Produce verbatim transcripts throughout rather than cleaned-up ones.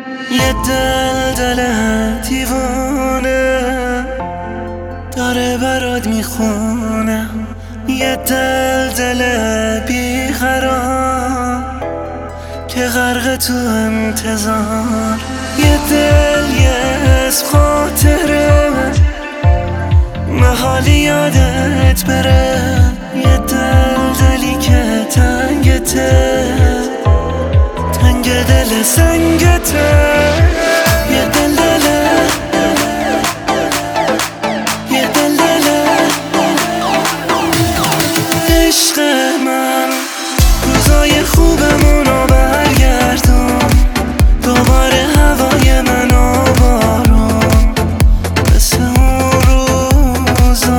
یه دل دل دیوانه داره برات میخونه، یه دل دل بیقرار که غرق تو انتظار، یه دل یه اسم خاطره محالی یادت بره، یه دل دلی که تنگته تنگ دل سنگته، یه دل دله یه دل دله عشق من. روزای خوبمونو برگردون، دوباره هوای من و بارون مثل اون روزا.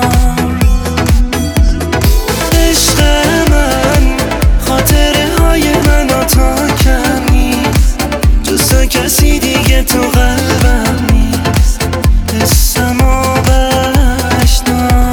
عشق من خاطره های من و تا کم نیست، جز کسی دیگه تو قلبم نیست، حسم و بشنو.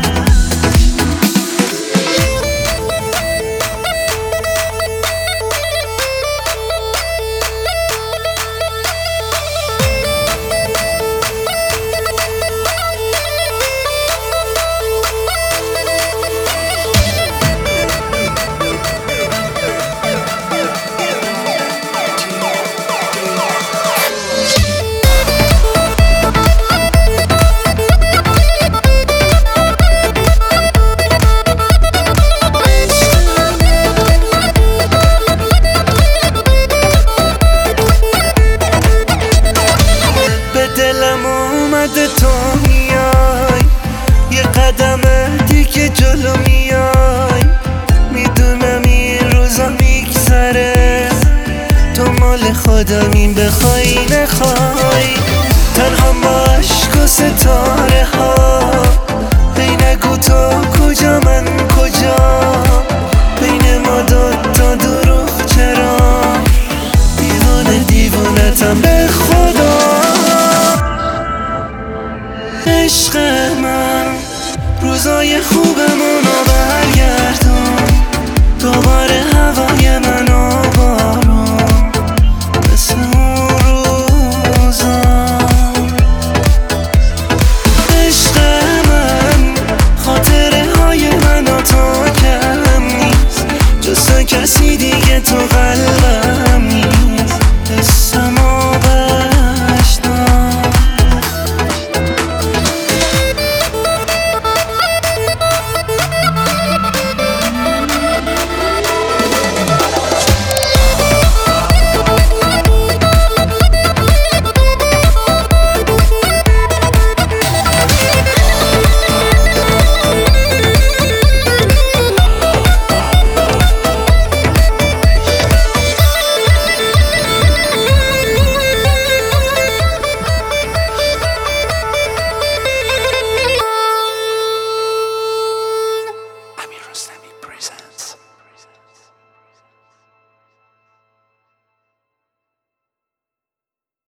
دلم اومده تو میای، یه قدم دیگه جلو میای، میدونم این روزا میگذره، تو مال خودمی بخوای نخوای، تنها با عشق و ستاره ها، هی نگو تو کجا من کجا،